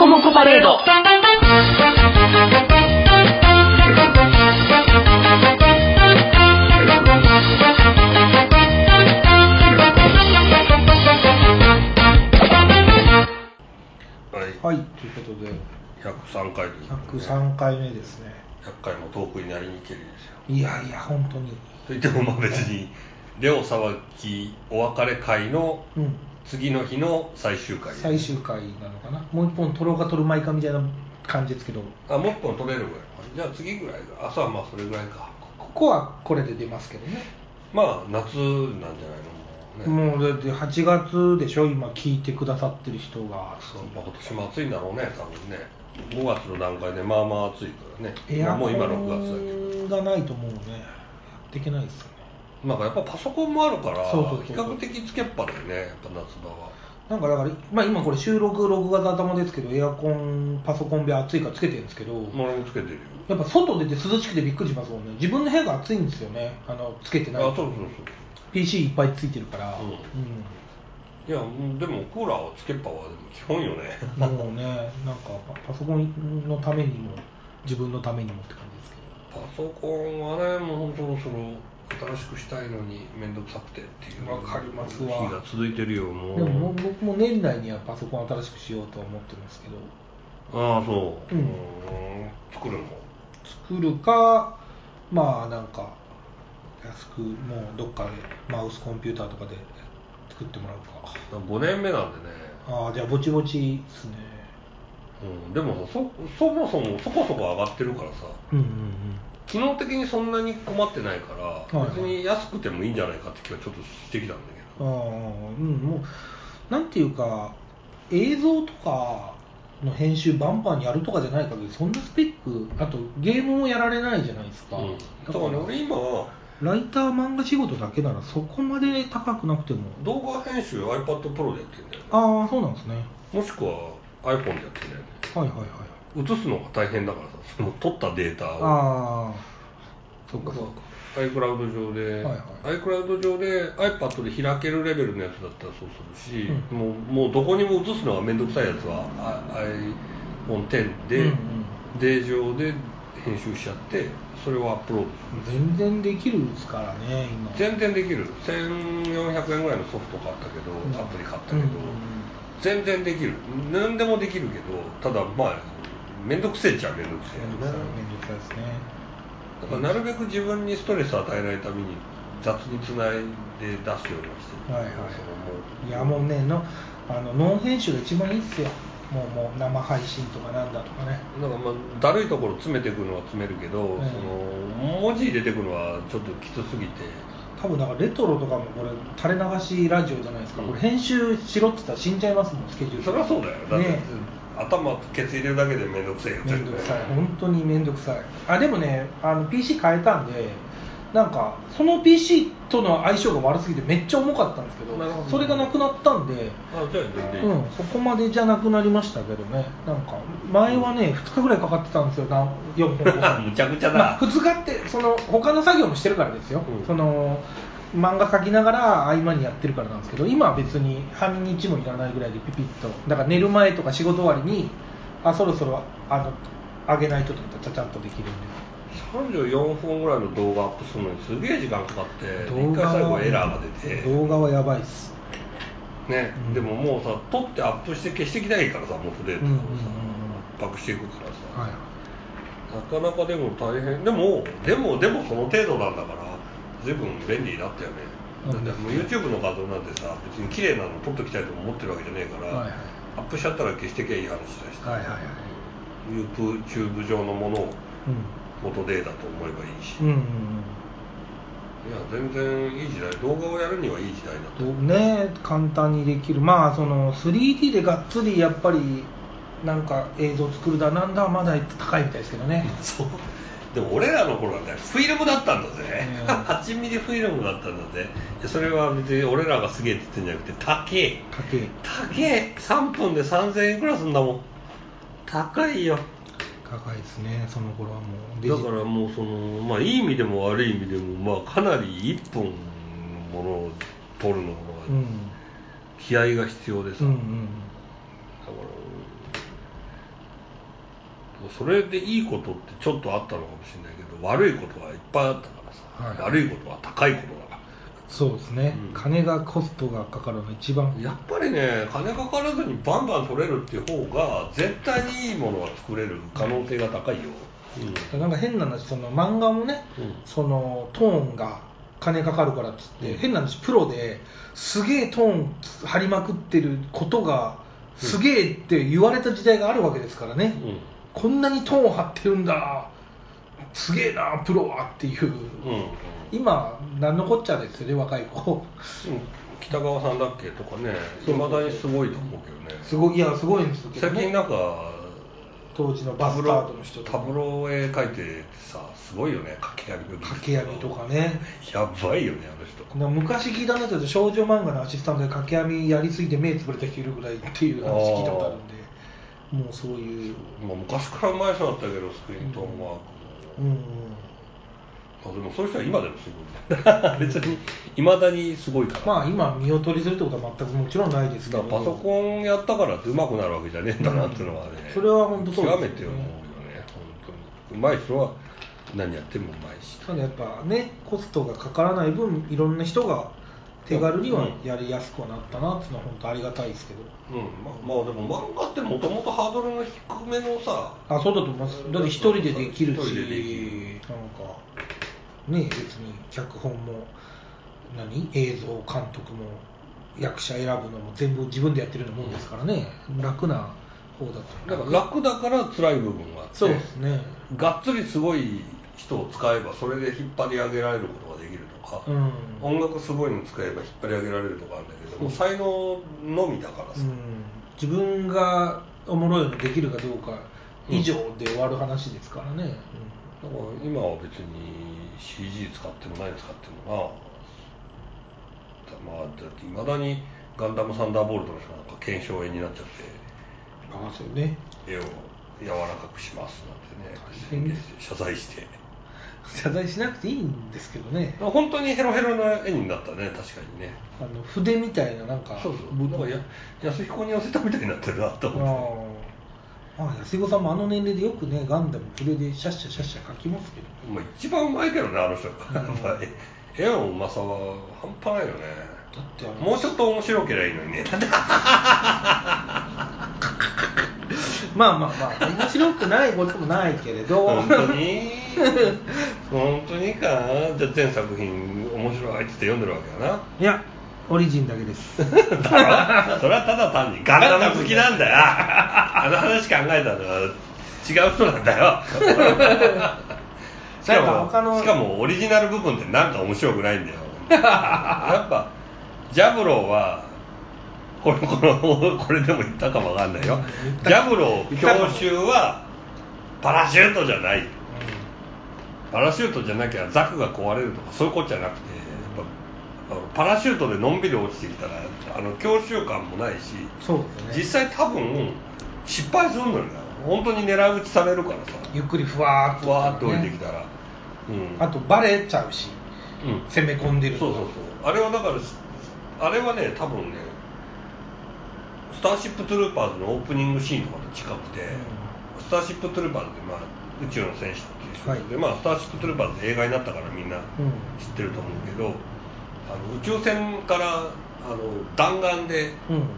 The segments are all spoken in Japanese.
コモコパレード。 はい、ということで 103回ですね。 103回目ですね。 100回も遠くになりにけりですよ。 いやいや本当に。 といってもまあ別にレオ騒ぎお別れ会の次の日の最終回、 最終回なのかな。もう一本取ろうか取るまいかみたいな感じですけど。 あ、もう一本取れるぐらい。じゃあ次ぐらいが。あ、そうはまあそれぐらいか。 ここはこれで出ますけどね。 まあ夏なんじゃないの。 もうだって8月でしょ、今聞いてくださってる人が。 そう、まあ、今年も暑いんだろうね、多分ね。5月の段階でまあまあ暑いからね。 エアコもう今6月だけどンがないともうね、やっていけないですよね。 なんかやっぱパソコンもあるから、 そう比較的つけっぱだよね、やっぱ夏場は。 なんかだから、まあ、今これ収録6月頭ですけど、エアコンパソコンで暑いからつけてるんですけど、 俺もつけてるよ。 やっぱ外出て涼しくてびっくりしますもんね。自分の部屋が暑いんですよね、つけてないと。 あ、そう。 PC いっぱいついてるから、 いやでもクーラーをつけっぱはでも基本よね。 もうね、なんかパソコンのためにも自分のためにもって感じですけど。パソコンはね、もうそろそろ新しくしたいのに面倒くさくてっていうわかりますわ。 日が続いてるよ。もうでも僕も年内にはパソコン新しくしようとは思ってますけど。 ああそう、作るの？ 作るか、まあなんか安くもうどっかでマウスコンピューターとかで作ってもらうか。 5年目なんでね。 ああ、じゃあぼちぼちですね。 でもそもそもそこそこ上がってるからさ、機能的にそんなに困ってないから、別に安くてもいいんじゃないかって気はちょっとしてきたんだけど。 もうなんていうか、映像とかの編集バンバンやるとかじゃない限りそんなスペック、あとゲームもやられないじゃないですか。 だから俺今はライター漫画仕事だけならそこまで高くなくても。 動画編集 iPad Pro でやってるんだよね。 ああ、そうなんですね。 もしくは iPhone でやってるんだよね。映すのが大変だからさ、その撮ったデータを。 ああ、そっか。 iCloud 上で、iCloud 上で iPad で開けるレベルのやつだったらそうするし、もうどこにも映すのがめんどくさいやつは iPhone X で、デー上で編集しちゃって、それをアップロードする。 全然できるですからね、今。 全然できる。1400円ぐらいのソフト買ったけど、アプリ買ったけど、全然できる。何でもできるけど、ただまあめんどくせえっちゃめんどくせえよね。 めんどくさいですね。 だからなるべく自分にストレスを与えないために雑につないで出すようにしてる。 いやもうね、ノン編集が一番いいっすよ。もう生配信とかなんだとかね。 だからまあだるいところ詰めていくのは詰めるけど、その文字入れていくのはちょっときつすぎて。 多分だからレトロとかもこれ垂れ流しラジオじゃないですか。これ編集しろって言ったら死んじゃいますもん、スケジュール。 それはそうだよ。だって頭ケツ入れるだけでめんどくせえよ。 めんどくさい、本当にめんどくさい。でもね、PC 変えたんで、なんかその PC との相性が悪すぎてめっちゃ重かったんですけど、それがなくなったんで、そこまでじゃなくなりましたけどね。なんか前はね、2日ぐらいかかってたんですよ、4本むちゃくちゃだ。 2日ってその他の作業もしてるからですよ。その漫画描きながら合間にやってるからなんですけど、今は別に半日もいらないぐらいでピピッと、だから寝る前とか仕事終わりにそろそろ上げないとと思ったらちゃちゃっとできるんで。 34分ぐらいの動画アップするのにすげえ時間かかって、一回最後エラーが出て。 動画はやばいっすね。でももうさ、撮ってアップして消してきないからさ、もう筆とかをさ、圧迫していくからさ、なかなかでも大変。でもその程度なんだから随分便利になったよね。だってもう YouTube の画像なんてさ、別に綺麗なの撮っときたいと思ってるわけじゃねえから、アップしちゃったら消してきゃいい話だし、YouTube 上のものを元データと思えばいいし、いや全然いい時代。動画をやるにはいい時代だとね。簡単にできる。まあその 3D でがっつりやっぱりなんか映像作るだなんだまだ高いみたいですけどね。 そうでも俺らの頃はね、フィルムだったんだぜ、8ミリフィルムだったんだぜ。それは別に俺らがすげえって言ってんじゃなくて、高え3分で3000円くらいすんだもん。高いよ。 高いですね、その頃はもう。 だからもうその、まあいい意味でも悪い意味でも、まあかなり1本のものを撮るのが気合が必要でさ、だからそれでいいことってちょっとあったのかもしれないけど、悪いことはいっぱいあったからさ、悪いことは高いことだから。 そうですね、金がコストがかかるの一番。 やっぱりね、金かからずにバンバン取れるっていう方が絶対にいいものが作れる可能性が高いよ。 なんか変な話、その漫画もね、そのトーンが金かかるからっつって、変な話、プロですげえトーン張りまくってることがすげえって言われた時代があるわけですからね、こんなにトーン張ってるんだ、すげえなプロはっていう、今何のこっちゃですよね、若い子。 北川さんだっけとかね、いまだにすごいと思うけどね。 すごい、いやすごいんですけどね。 最近なんか当時のバスタードの人とかタブロー絵描いてさ、すごいよね、掛け網とかね、 やばいよね、あの人。 昔聞いたんだけど、少女漫画のアシスタントで掛け網やりすぎて目つぶれた人いるぐらいっていう話聞いたことあるんで、もうそういう、 昔からうまい人だったけど、スクリーントーンワークも、でもそういう人は今でもすごい別にいまだにすごいから、 まあ今見劣りするってことは全くもちろんないですけど、 パソコンやったからってうまくなるわけじゃねえんだなっていうのはね、 それは本当そうですね、 極めて思うよね。本当にうまい人は何やってもうまいし、 ただやっぱね、コストがかからない分、いろんな人が手軽にはやりやすくはなったなっていうのは本当ありがたいですけど、 まあでも漫画ってもともとハードルの低めのさ、 そうだと思います。だって一人でできるし、なんかね、別に脚本も映像監督も役者選ぶのも全部自分でやってるようなもんですからね、楽な方だと。 だから楽だから辛い部分があって、 そうですね、 がっつりすごい人を使えばそれで引っ張り上げられることができるとか、音楽すごいの使えば引っ張り上げられるとかあるんだけども、才能のみだからさ、 自分がおもろいのできるかどうか以上で終わる話ですからね、 だから今は別に CG 使っても何使ってもな、だっていまだにガンダムサンダーボルトの人なんか検証絵になっちゃって、 そうね、 絵を柔らかくしますなんてね、謝罪して。 謝罪しなくていいんですけどね、 本当にヘロヘロな絵になったね、確かにね。 筆みたいな、なんかなんか安彦に寄せたみたいになってるなと思って。 安彦さんもあの年齢でよくね、ガンダム筆でシャッシャシャッシャ描きますけど、 一番うまいけどね、あの人。絵のうまさは半端ないよね。 だってもうちょっと面白ければいいのにね。 まあ面白くないこともないけれど。 本当に本当にか。じゃあ全作品面白いって読んでるわけやな。 いや、オリジンだけです。 それはただ単にガンダム好きなんだよ。あの話考えたのは違う人なんだよ。しかもオリジナル部分ってなんか面白くないんだよ。やっぱジャブローはこれでも言ったかもわかんないよ。ジャブロー教習はパラシュートじゃない。パラシュートじゃなきゃザクが壊れるとかそういうことじゃなくて、パラシュートでのんびり落ちてきたら教習感もないし、 そうですね、 実際多分失敗するのよ。本当に狙い撃ちされるからさ、 ゆっくりふわーっと、 降りてきたら、 あとバレちゃうし、攻め込んでると。 そうあれはだからあれはね、多分ね、スターシップトゥルーパーズのオープニングシーンとかと近くて、スターシップトゥルーパーズって宇宙の戦士っていう人で、スターシップトゥルーパーズ映画になったからみんな知ってると思うけど、宇宙船から弾丸で、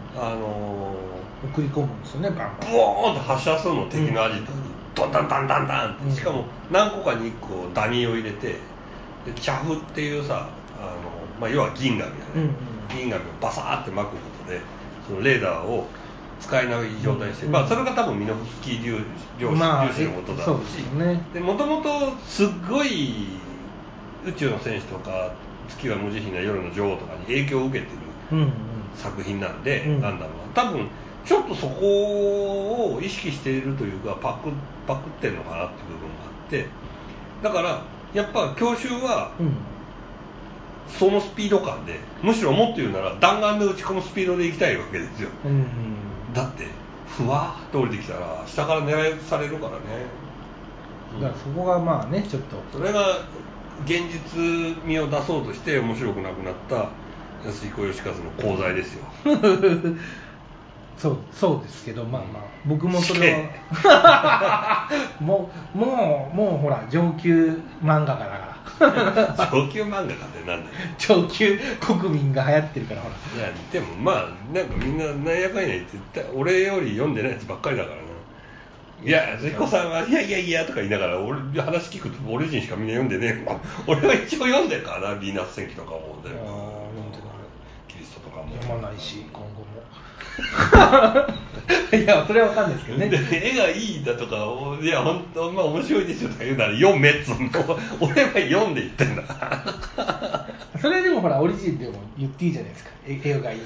送り込むんですよね、バンバン。 ブオーンって発射するの、敵のアジトに、ドンダンダンダンダンって、しかも何個かに1個ダミーを入れて、でチャフっていうさ、要は銀紙だね、銀紙をバサーって巻くことでそのレーダーを使えない状態にして、それが多分ミノフスキー粒子のことだろうし、もともとすっごい宇宙の戦士とか月は無慈悲な夜の女王とかに影響を受けてる作品なんで、ガンダムは多分ちょっとそこを意識しているというかパクってるのかなっていう部分があって、だからやっぱ教習は、そのスピード感で、むしろもっと言うなら弾丸で打ち込むスピードで行きたいわけですよ、だってふわーっと降りてきたら下から狙い撃ちされるからね、 だからそこがまあね、ちょっとそれが現実味を出そうとして面白くなくなった安彦義和の功罪ですよ。 そうですけど、まあまあ僕もそれはもうほら上級漫画家だから上級漫画家ってなんだよ。 上級国民が流行ってるからほら。 いやでもまあなんかみんななんやかんや言って俺より読んでないやつばっかりだからな。いや関子さんはいやとか言いながら俺話聞くと俺人しかみんな読んでねえもん。俺は一応読んでるからな、ヴィーナス戦記とかも読んでる。キリストとかも読まないし今後もいやそれは分かんないですけどね。 絵がいいんだとか、いや本当まあ面白いですよとか言うなら読めっつうの。俺は読んで言ってんだそれでもほらオリジンでも言っていいじゃないですか、絵がいい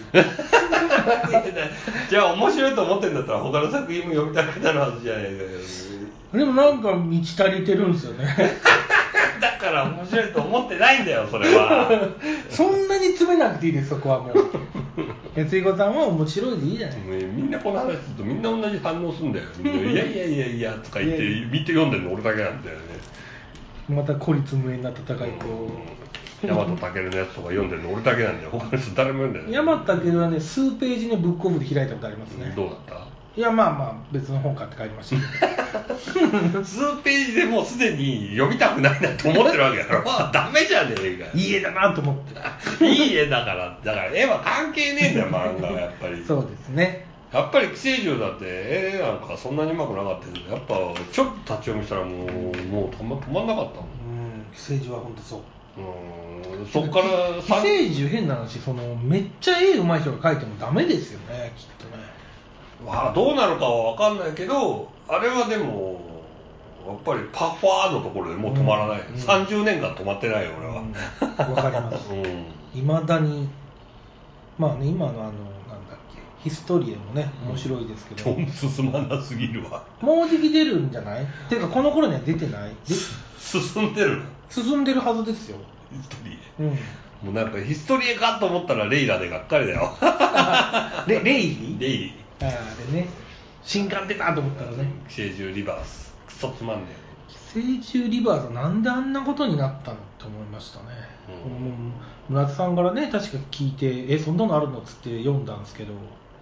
じゃあ面白いと思ってんだったら他の作品も読みたくなるはずじゃないかよ。 でもなんか満ち足りてるんですよねだから面白いと思ってないんだよそれはそんなに詰めなくていいです、そこはもうつ子さんは面白いでいいじゃない。 みんなこの話するとみんな同じ反応するんだよ。いやとか言って見て読んでるの俺だけなんだよね。 また孤立無縁な戦いと大和健のやつとか読んでるの俺だけなんだよ。他の人誰も読んでない。 大和健はね数ページねブックオフで開いたことありますね。 どうだった？ いやまあ別の本買って帰りました数ページでもうすでに読みたくないなと思ってるわけだろダメじゃねえか。 いい絵だなと思っていい絵だから絵は関係ねえんだよ漫画はやっぱりそうですね。 やっぱり寄生獣だって絵なんかそんなにうまくなかったけどやっぱちょっと立ち読みしたらもう止まんなかったもん。 寄生獣は本当そう。 そっから寄生獣変な話めっちゃ絵うまい人が描いてもダメですよねきっとね。 どうなるかは分かんないけどあれはでもやっぱりパファーのところでもう止まらない、30年間止まってないよ俺は。 分かります。いまだにまあね今のなんだっけヒストリエもね面白いですけど、 進まなすぎるわ。 もうじき出るんじゃない？ていうかこの頃には出てない？ 進んでるはずですよヒストリエ。もうなんかヒストリエかと思ったらレイラでがっかりだよレイリあれね新刊出たと思ったらね。 寄生獣リバースクソつまんねえ。寄生獣リバースはなんであんなことになったのって思いましたね。村田さんからね確か聞いてそんなのあるのっつって読んだんですけど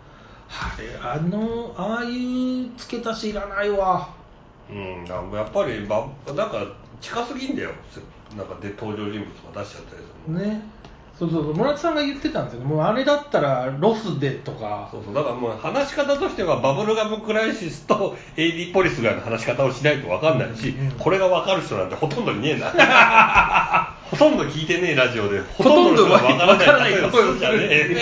ああいう付け足しいらないわ。 やっぱりなんか近すぎんだよ。なんかで登場人物が出しちゃったりするね。そう村田さんが言ってたんですよね。もうあれだったらロスでとか。 そうだからもう話し方としてはバブルガムクライシスとエイリーポリスぐらいの話し方をしないと分かんないし、これが分かる人なんてほとんどいねえなほとんど聞いてねえラジオでほとんどの人が分からない例えをするじゃねえ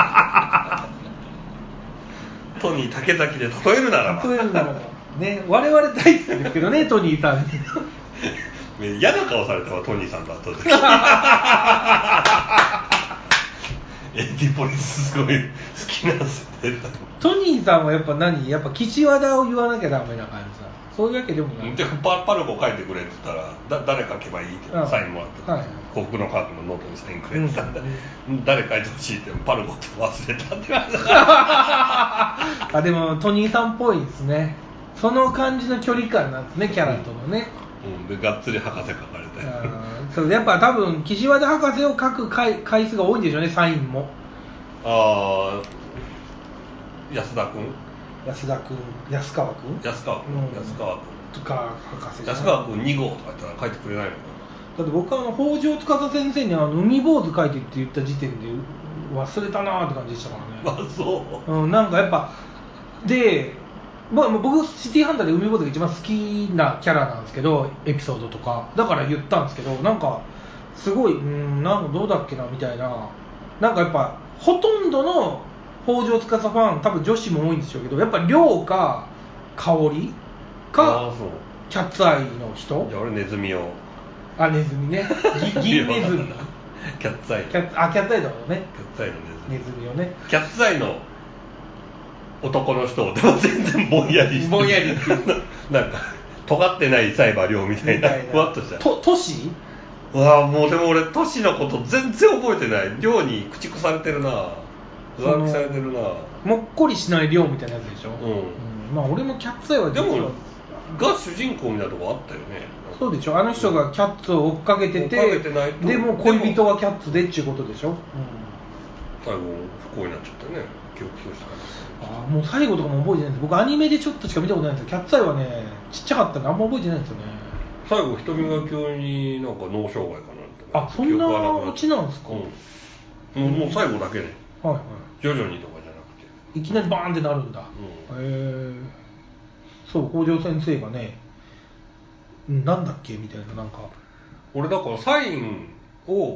トニー竹崎で例えるならばね、我々大好きですけどねトニーさんに嫌な顔されたわトニーさんと後でエディポリスすごい好きなんですよね。 トニーさんはやっぱ岸和田を言わなきゃダメな感じさ。そういうわけでもない。 でパルコ書いてくれって言ったら誰書けばいいってサインもらって、幸福の科学のノートにサインくれって言ったら、誰書いてほしいってパルコって忘れたって言われたでもトニーさんっぽいですね。その感じの距離感なんですねキャラとのね。 でがっつり博士書かれてそうやっぱ多分岸和田博士を書く回数が多いんでしょうねサインも。 安川君とか博士安川君2号とか言ったら書いてくれないのかな。 だって僕は北条司先生に海坊主書いてって言った時点で忘れたなーって感じでしたからね。 そう、 なんかやっぱで僕シティハンターで海坊主が一番好きなキャラなんですけどエピソードとかだから言ったんですけどなんかすごいなんかどうだっけなみたいな。なんかやっぱほとんどの北条司ファン多分女子も多いんでしょうけどやっぱ亮か香織かキャッツアイの人。 じゃあ俺ネズミをネズミね銀ネズミキャッツアイキャッツアイだもんね。 キャッツアイのネズミをねキャッツアイの男の人でも全然ぼんやりっていうなんか尖ってないサイバー亮みたいなふわっとしたトシもうでも俺トシのこと全然覚えてない。亮に駆逐されてるな浮気されてるなもっこりしない亮みたいなやつでしょ。まあ俺もキャッツアイはでもが主人公みたいなとこあったよね。 そうでしょ。あの人がキャッツを追っかけててでも恋人はキャッツでっていうことでしょ。 最後不幸になっちゃったね。 記憶そうしたああ、もう最後とかも覚えてないんです。僕アニメでちょっとしか見たことないんですよ。キャッツアイはね、ちっちゃかったんであんま覚えてないんですよね。 最後瞳が急になんか脳障害かなんて、 あ、そんなオチなんですか。 もう最後だけね、 はいはい、 徐々にとかじゃなくていきなりバーンってなるんだ。そう、北条先生がね、なんだっけみたいな、なんか俺だからサインを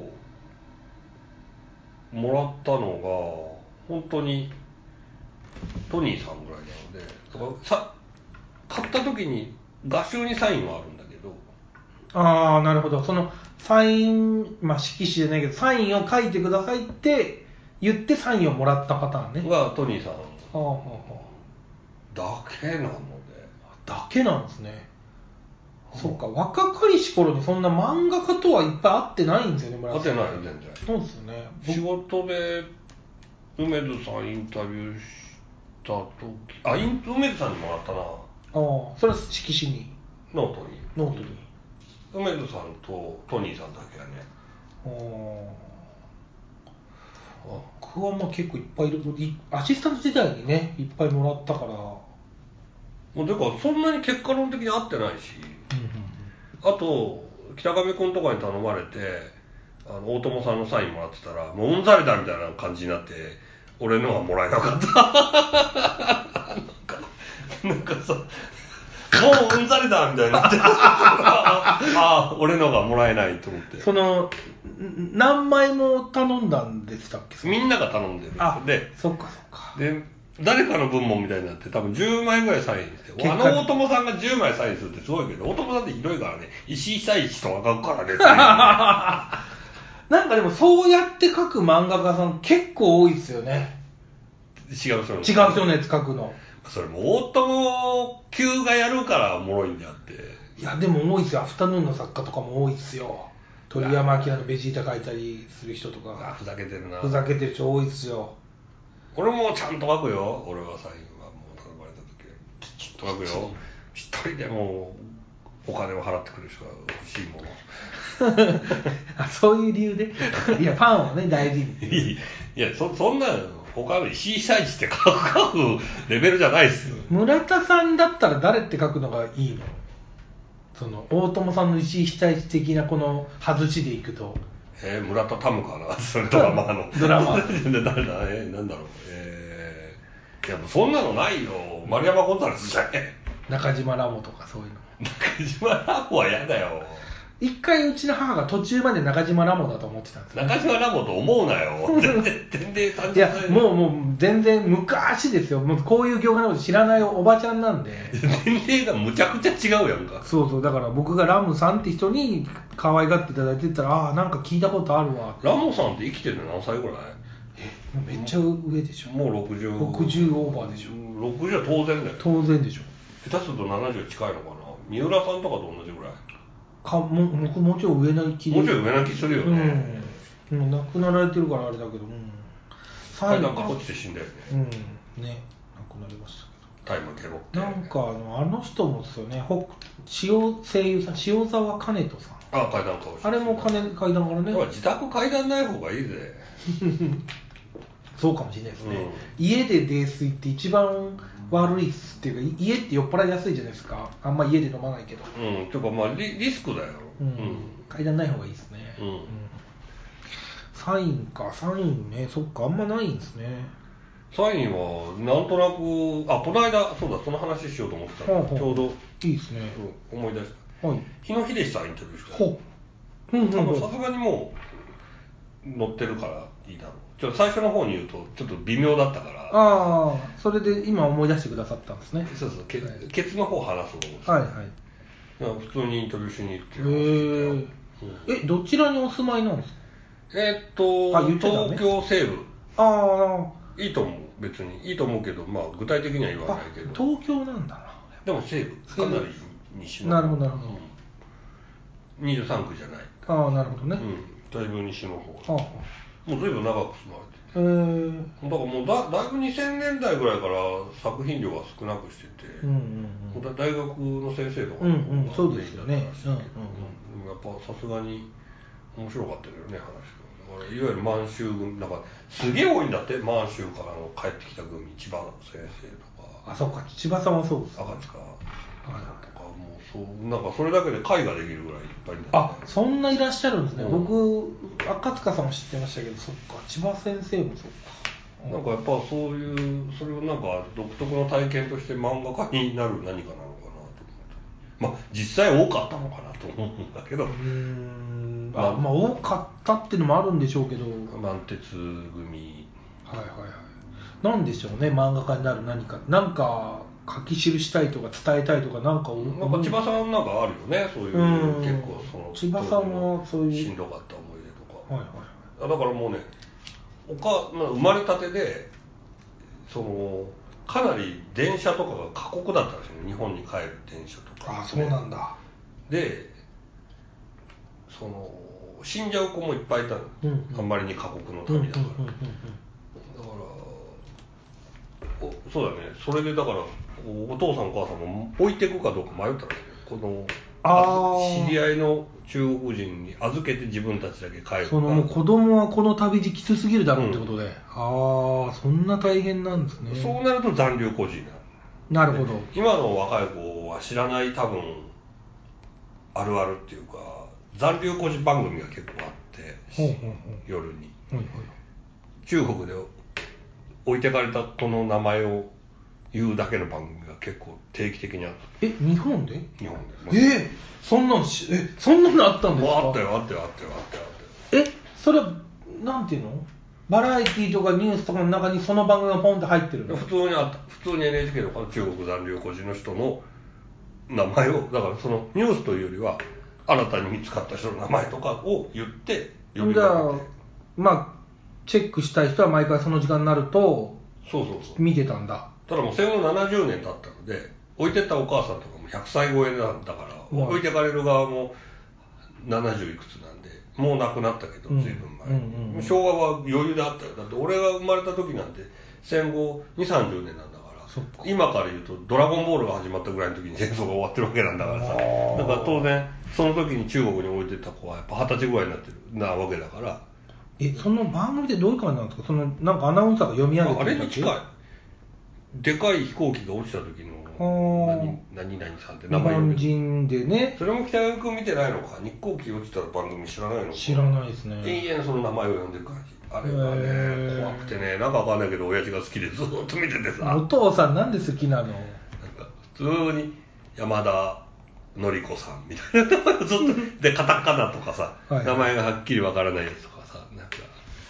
もらったのが本当にトニーさんぐらいなので、だから買った時に画集にサインはあるんだけど。 ああ、なるほど。そのサイン、まあ色紙じゃないけどサインを書いてくださいって言ってサインをもらったパターンね。 がトニーさんだけなので。 だけなんですね。そっか、若かりし頃にそんな漫画家とはいっぱい会ってないんですよね、村田さん。 会ってないよ、全然。 そうですよね。 仕事で梅津さんインタビューした時、梅津さんにもらったな。ああ、それは色紙に。 ノートに。梅津さんとトニーさんだけやね。 僕はまあ結構いっぱいいる、アシスタント時代にね、いっぱいもらったから。 もうだからそんなに結果論的に合ってないし、あと北上君とかに頼まれて大友さんのサインもらってたらもううんざりだみたいな感じになって俺のはもらえなかったなんかさ、もううんざりだみたいになってああ俺のがもらえないと思って。 その何枚も頼んだんでしたっけ。 みんなが頼んでる。で、 そっかそっか。 で誰かの分もみたいになって多分10枚ぐらいサインして、大友さんが10枚サインするってすごいけど、大友さんってひどいからね、石井久一とか書くからねなんかでもそうやって書く漫画家さん結構多いですよね。 違う人のやつ書くの。 それも大友級がやるからおもろいんであって。 いやでも多いですよ。アフタヌーンの作家とかも多いですよ。鳥山明のベジータ書いたりする人とか。 ふざけてるな。 ふざけてる人多いですよ。 俺もちゃんと書くよ。俺はサインはもう頼まれた時きちっと書くよ。一人でもお金を払ってくる人が欲しいものそういう理由でいやファンをね大事にいやそんな他の石井久一って書くレベルじゃないですよ。 村田さんだったら誰って書くのがいいの。その大友さんの石井久一的なこの外しでいくと村田タムかな。それドラマのドラマ誰だなんだろう。いやそんなのないよ。丸山ゴンザレスじゃね。 中島ラモとかそういうの。 中島ラモは嫌だよ。 一回うちの母が途中まで中島ラモだと思ってたんですよ、ね、 中島ラモと思うなよ全然単純。いやもう全然昔ですよ。もうこういう業界のこと知らないおばちゃんなんで年齢がむちゃくちゃ違うやんか。 そうだから僕がラムさんって人に可愛がっていただいてたらなんか聞いたことあるわ。 ラモさんって生きてるの何歳ぐらい。 めっちゃ上でしょ。 もう60 オーバーでしょ。 60は当然だよ。 当然でしょ。 下手すると70近いのかな。三浦さんとかと同じぐらいもうちょい上な気もうちょい上な気するよね。 亡くなられてるからあれだけど、 階段から落ちて死んだよね。 ね、亡くなりましたけど。タイムケロって。 なんかあの人もですよね。声優さん塩沢兼人さん。 階段から落ちて。 あれも階段からね。 自宅階段ない方がいいぜ。 そうかもしれないですね。家で泥酔って一番悪いっていうか、家って酔っ払いやすいじゃないですか。あんま家で飲まないけど。 てかまあリスクだよ。 階段ない方がいいですね。サインね、そっか、あんまないんですね。 サインはなんとなくこの間そうだその話しようと思ってたの。ちょうどいいですね。 思い出した。日野秀さんインタビューした。多分さすがにもう載ってるからいいだろう。最初の方に言うとちょっと微妙だったから。 それで今思い出してくださったんですね。 そうケツの方話そうと思って。普通にインタビューしに行って。 どちらにお住まいなんですか。 東京西部。いいと思う。別にいいと思うけど、具体的には言わないけど。 東京なんだな。 でも西部かなり西の。 なるほど 23区じゃない。 なるほどね。 だいぶ西の方。もう随分長く住まれてて。だからもうだいぶ2000年代ぐらいから作品量が少なくしてて、大学の先生とかそうですよね。 やっぱさすがに面白かったけどね、話が。 いわゆる満州組、なんかすげえ多いんだって、満州から帰ってきた組、千葉先生とか。 あ、そっか、千葉さんはそうです、 赤塚とか、もうそうなんかそれだけで会ができるぐらいいっぱいいるんだ、ね。 あ、そんないらっしゃるんですね。僕赤塚さんも知ってましたけど、そっか、千葉先生もそっか。 なんかやっぱそういうそれをなんか独特の体験として漫画家になる何かなのかなと思って、まあ実際多かったのかなと思うんだけど。 まあ多かったっていうのもあるんでしょうけど。 満鉄組。 はいはいはい。なんでしょうね、漫画家になる何か、なんか書き記したいとか伝えたいとか、なんか千葉さんなんかあるよね、そういう、結構その千葉さんもそういうしんどかった思い出とか、 はいはい、 だからもうね、生まれたてでかなり電車とかが過酷だったんですよね、日本に帰る電車とか、ね、 あ、そうなんだ。で死んじゃう子もいっぱいいたの、あんまりに過酷の旅だから、だからそうだね、それでだからお父さんお母さんも置いていくかどうか迷ったんですよ、知り合いの中国人に預けて自分たちだけ帰るか、 もう子供はこの旅路きつすぎるだろうってことで、ああ、そんな大変なんですね。 そうなると残留孤児になる。なるほど。 今の若い子は知らない多分あるあるっていうか、残留孤児番組が結構あって、夜に、中国で置いてかれた子の名前を言うだけの番組が結構定期的にあった。 日本で？ 日本で。 そんなのあったんですか？ あったよ。 それはなんていうの？バラエティとかニュースとかの中にその番組がポンって入ってるの？ 普通にあった。普通に NHK の中国残留孤児の人の名前を、だからそのニュースというよりは新たに見つかった人の名前とかを言って呼びかけて、 まあチェックしたい人は毎回その時間になるとそう見てたんだ。 ただもう戦後70年経ったので、置いてったお母さんとかも100歳超えなんだから、置いてかれる側も70いくつなんで、もう亡くなったけど、随分前に、昭和は余裕であったよ。だって俺が生まれた時なんて戦後2、30年なんだから、今から言うとドラゴンボールが始まったぐらいの時に戦争が終わってるわけなんだからさ、だから当然その時に中国に置いてった子はやっぱ20歳ぐらいになわけだから。 その番組ってどういう感じなんですか？なんかアナウンサーが読み上げてるだけ？ あれに近い。でかい飛行機が落ちた時の何々さんって名前日本人でね。 それも北山君見てないのか。日航機落ちた番組知らないのか。 知らないですね。 永遠その名前を呼んでる感じ。あれがね怖くてね、なんかわかんないけど親父が好きでずっと見ててさ。 お父さんなんで好きなの？なんか普通に山田典子さんみたいな名前をずっとでカタカナとかさ、名前がはっきりわからないやつとかさ、なんか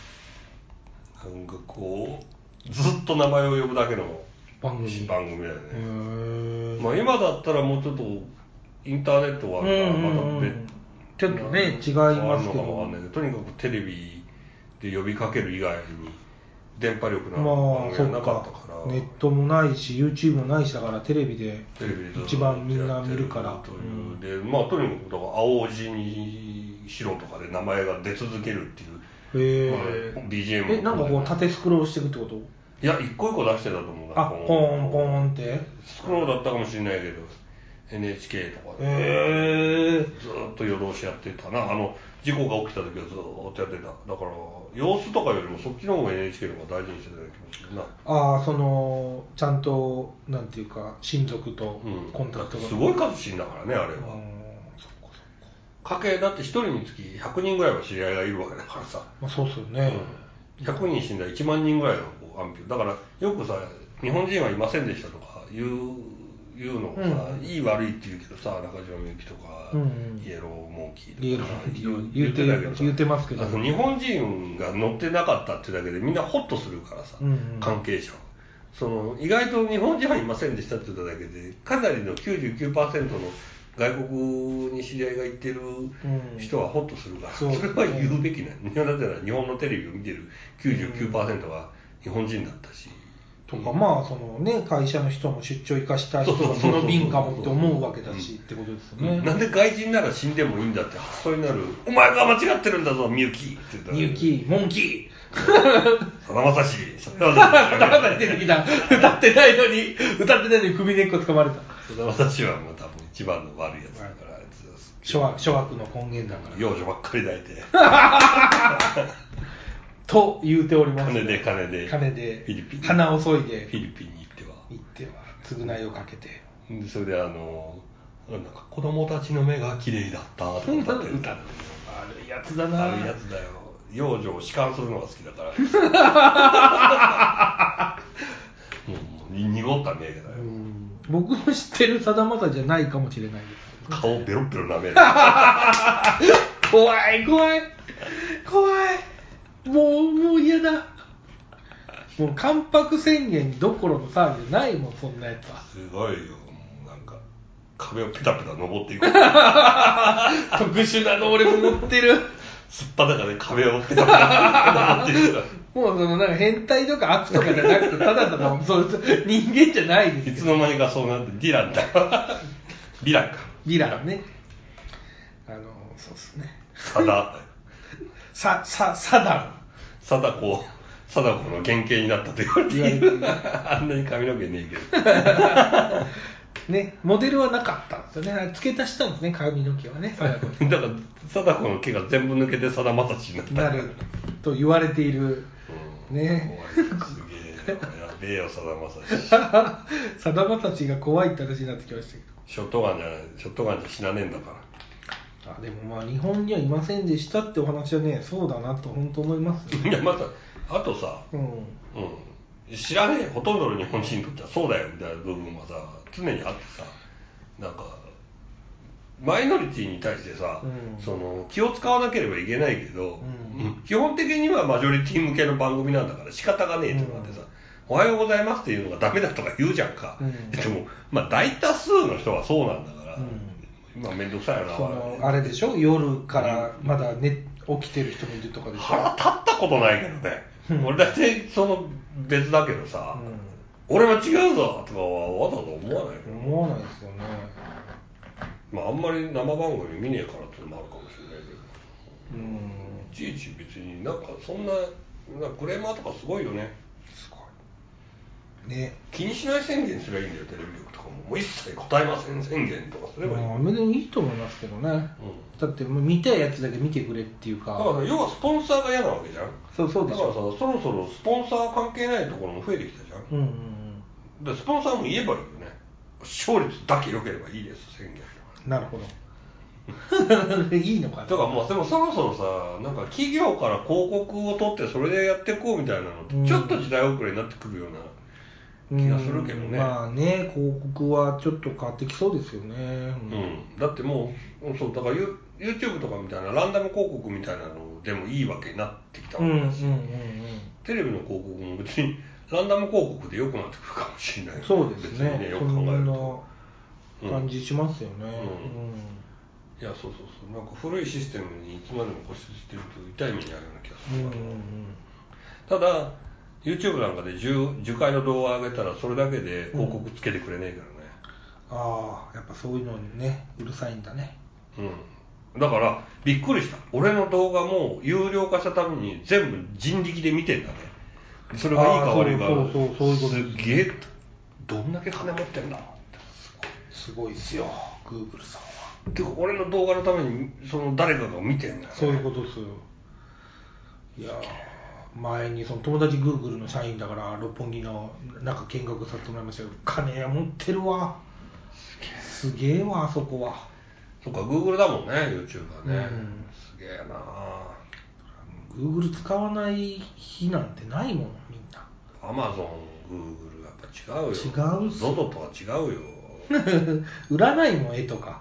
こうずっと名前を呼ぶだけの番組だよね。まあ今だったらもうちょっとインターネットがあるからまた別ちょっとね違いますけど、 とにかくテレビで呼びかける以外に電波力のある番組はなかったから、 ネットもないし YouTube もないしだからテレビで一番みんな見るから、 でまあとにかくだから青字にしろとかで名前が出続けるっていう、BGM なんかこう縦スクロールしていくってこと？ いや一個一個出してたと思うな。 ポーンポーンってスクロールだったかもしれないけど NHK とかで、ずっと夜通しやってたな。事故が起きた時はずっとやってた。だから様子とかよりもそっちの方が NHK の方が大事にしてたような気もするな。 ちゃんとなんていうか親族とコンタクトが、 すごい数死んだからねあれは。家計だって1人につき100人ぐらいは知り合いがいるわけだからさ。 そうっすよね、 100人死んだら1万人ぐらいが安否だから、よくさ日本人はいませんでしたとか言うのがさ、いい悪いって言うけどさ、中島みゆきとか、イエローモンキーとか言ってたけどさ、 言ってますけど、 日本人が乗ってなかったってだけでみんなホッとするからさ、関係者は意外と日本人はいませんでしたって言っただけでかなりの 99% の外国に知り合いが行ってる人はホッとするから、それは言うべきなの。だって日本のテレビを見てる 99% は日本人だったし、 とか会社の人も出張行かした人がその便かもって思うわけだしってことですよね。 なんで外人なら死んでもいいんだって発想になる。お前が間違ってるんだぞみゆきって言ったら、 みゆきモンキーさだまさし出てきた。歌ってないのに首根っこ掴まれた。 菅田将暉はもう多分一番の悪いやつだからあいつ諸悪の根源だから幼女ばっかり抱いてと言うております、 金でフィリピン鼻を削いでフィリピンに行っては償いをかけてでそれでなんか子供たちの目が綺麗だったとか歌ってる悪いやつだな。 悪いやつだよ。幼女を弛緩するのが好きだからもう濁った目だよ。 僕の知ってるさだまさじゃないかもしれないです。 顔ベロッベロ舐める怖いもう嫌だ。もう関白宣言どころの騒ぎじゃないもん、そんなやつは。 すごいよ。なんか壁をペタペタ登っていく特殊な能力持ってる。 すっぱだかで壁をペタペタ登っていくもうなんか変態とか悪とかじゃなくて、ただただそう人間じゃないです。 いつの間にかそうなってディランだよ。ヴィランね。そうっすね。 サダコの原型になったと言われている。あんなに髪の毛ねえけど。 ね、モデルはなかったんですよね。付け足したんですね、髪の毛はね。 だから貞子の毛が全部抜けてさだまさしになると言われている。ね。 怖い。すげえ。やべえよ、さだまさし。 さだまさしが怖いって話になってきましたけど。 ショットガンじゃ死なねえんだから。 でも日本にはいませんでしたってお話はね、そうだなと本当思いますね。 いや、またあとさ、知らねえ、ほとんどの日本人にとってはそうだよみたいな部分はさ常にあってさ、なんかマイノリティに対してさ、その気を使わなければいけないけど、基本的にはマジョリティ向けの番組なんだから仕方がねえとかってさ、おはようございますっていうのがダメだとか言うじゃんか、でも大多数の人はそうなんだから、今めんどくさいよな。 あれでしょ、夜からまだ、起きてる人もいるとかでしょ。 腹立ったことないけどね。俺だって別だけどさ、俺は違うぞとかはわざわざ思わないけど。 思わないですよね。 あんまり生番組見ねえからっていうのもあるかもしれないけど、いちいち別になんかそんなクレーマーとかすごいよね。 すごいね。 気にしない宣言すればいいんだよ、テレビ局とかも。もう一切答えません宣言とかすればいい。 別にいいと思いますけどね。だってもう見たいやつだけ見てくれっていうか。 だから要はスポンサーが嫌なわけじゃん。 そうでしょ。 だからさ、そろそろスポンサー関係ないところも増えてきたじゃん。でスポンサーも言えばいいよね。勝率だけ良ければいいです宣言。 なるほど。いいのかな。 だからもうでもそろそろさ、なんか企業から広告を取ってそれでやっていこうみたいなのってちょっと時代遅れになってくるような気がするけどね。 広告はちょっと変わってきそうですよね。 だってもうそうだから YouTube とかみたいなランダム広告みたいなのでもいいわけになってきたわけだし、テレビの広告も別にランダム広告で良くなってくるかもしれない。 そうですね。 別にね、よく考えると感じしますよね。 いやそうなんか古いシステムにいつまでも固執してると痛い目に遭うような気がするから、ただ YouTube なんかで 10回の動画上げたらそれだけで広告つけてくれねえからね。 やっぱそういうのにねうるさいんだね。 だからびっくりした。俺の動画も有料化したために全部人力で見てんだね。それがいいか悪いかすげえどんだけ金持ってんだって。 すごいっすよ Google さんは。 てか俺の動画のために誰かが見てんだよね。 そういうことですよ。いや前に友達 Google の社員だから六本木の中見学させてもらいましたけど、金持ってるわ。すげえわあそこは。 そっか Google だもんね YouTube はね。すげえな。 Google 使わない日なんてないもんみんな。 Amazon、Google やっぱ違うよ。 違うっす。 ZOZO とは違うよ。 売らないもん絵とか。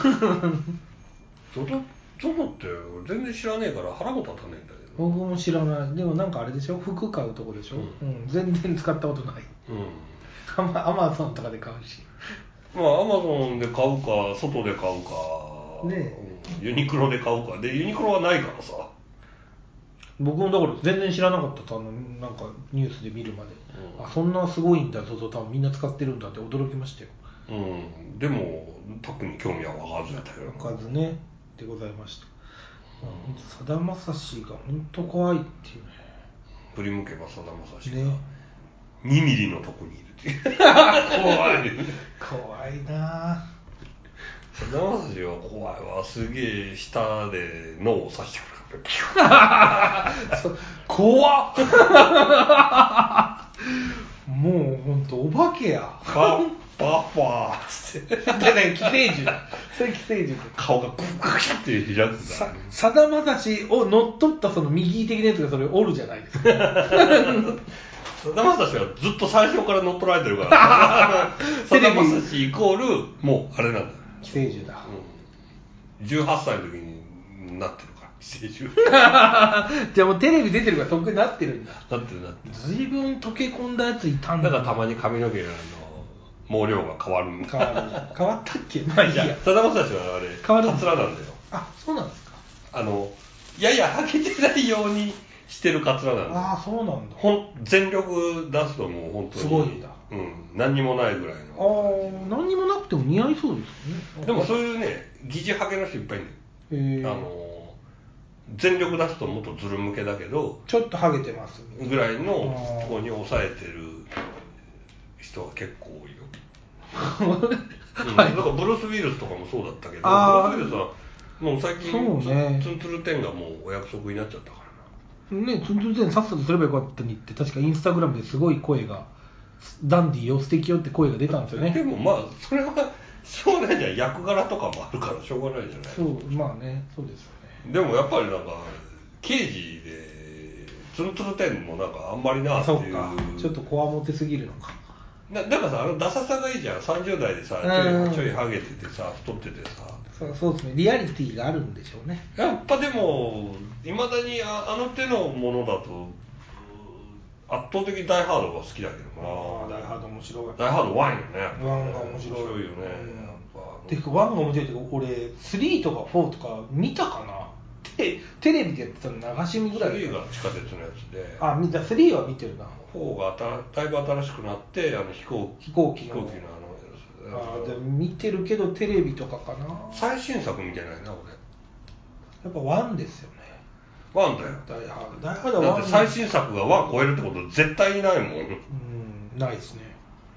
ZOZO って全然知らねえから腹も立たねえんだけど。 僕も知らない。でもなんかあれでしょ、服買うとこでしょ。全然使ったことない。Amazon とかで買うし。 Amazon で買うか外で買うかね、ユニクロで買うかで、ユニクロはないからさ。 僕もだから全然知らなかった。なんかニュースで見るまで、そんなすごいんだぞと、多分みんな使ってるんだって驚きましたよ。 でも特に興味は湧かずだったよ。 湧かずねでございました。さだまさしが本当怖いっていうね。 振り向けばさだまさしが、 2ミリのとこにいるっていう怖いな。 さだまさしは怖いわ。すげえ舌で脳を刺してくるから怖っもうほんとお化けや。 パッーって寄生獣だ。それ寄生獣で顔がクシャって開くんだ。 さだまさしを乗っ取ったその右的なやつがそれおるじゃないですか。 さだまさしはずっと最初から乗っ取られてるからさだまさしイコールもうあれなんだ、 寄生獣だ、 18歳の時になってるから寄生獣じゃあもうテレビ出てるからとっくになってるんだ。 なってる随分溶け込んだやついたんだ。 だからたまに髪の毛の毛量が変わるんだ。 変わったっけ。まあいいや。 さだまさしはあれカツラなんだよ。 あ、そうなんですか。 ややはけてないようにしてるカツラなんだよ。 ああ、そうなんだ。 全力出すともう本当にすごいんだ。 何にもないぐらいの。 何にもなくても似合いそうですよね。 でもそういうね、疑似ハゲの人いっぱいいるんだよ。全力出すともっとズル向けだけど、 ちょっとハゲてますぐらいのとこに抑えてる人は結構多いよ。だからブルース・ウィルスとかもそうだったけど、ブルース・ウィルスはもう最近ツンツルテンがもうお約束になっちゃったからな。 ね、ツンツルテンさっさとすればよかったにって確かインスタグラムですごい声がダンディーよ素敵よって声が出たんですよね。 でもまあそれはしょうがないじゃん、役柄とかもあるからしょうがないじゃない。 そうまあね、そうですよね。 でもやっぱりなんか刑事でツンツルテンもなんかあんまりなっていう。そうか、 ちょっとこわもてすぎるのか。 だからさ、ダサさがいいじゃん。30代でさ、ちょいハゲててさ、太っててさ。 そうですね、リアリティがあるんでしょうね。 やっぱでもいまだにあの手のものだと圧倒的にダイハードが好きだけどな。 ダイハード面白い。 ダイハード1よね。 1が面白いよね。 てか1が面白いってか、俺3とか4とか見たかな。テレビでやってたの流し見ぐらい。 3が地下鉄のやつで。 3は見てるな。 4がだいぶ新しくなって飛行機ので見てるけどテレビとかかな。 最新作見てないな俺。 やっぱ1ですよね。 1だよ。 ダイハードだって最新作が1超えるってこと絶対にないもん。 ないですね。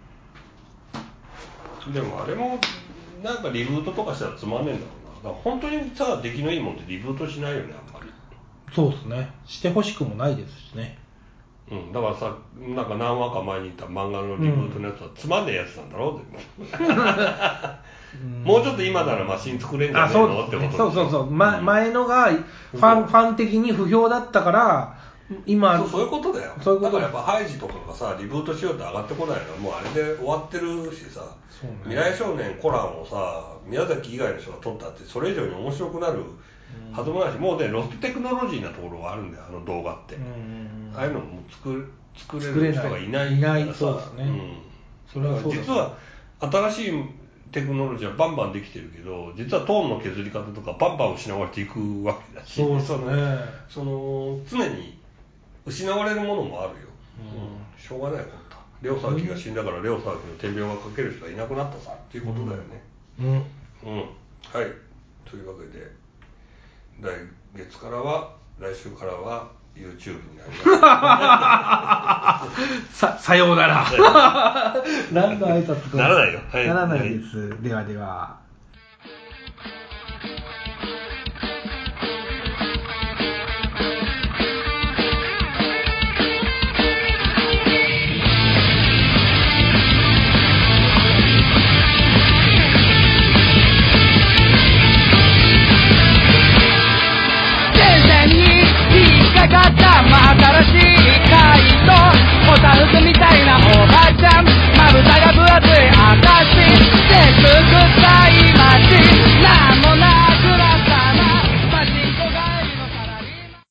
でもあれもなんかリブートとかしたらつまんねえんだろうな。だから本当にさ、出来のいいもんってリブートしないよね、あんまり。 そうですね、してほしくもないですしね。 だからさ、なんか何話か前に言った漫画のリブートのやつはつまんねえやつなんだろう、もうちょっと今ならマシン作れんじゃねえのってこと。 そう、前のがファン的に不評だったから今そういうことだよ。だからやっぱハイジとかがさリブートしようって上がってこないのはもうあれで終わってるしさ、未来少年コランをさ宮崎以外の人が撮ったってそれ以上に面白くなるはずもないし、もうねロストテクノロジーなところがあるんだよ、あの動画って。ああいうのも作れる人がいないからさ。そうですね。それはそうだ。実は新しいテクノロジーはバンバンできてるけど、実はトーンの削り方とかバンバン失われていくわけだし、 そうですね。 常に失われるものもあるよ。しょうがないことだ。レオサーキが死んだからレオサーキの天秤がかける人がいなくなったさっていうことだよね。はい。というわけで来週からは YouTube になります。 さようなら。何の挨拶ならないよ。 ならないです。ではでは。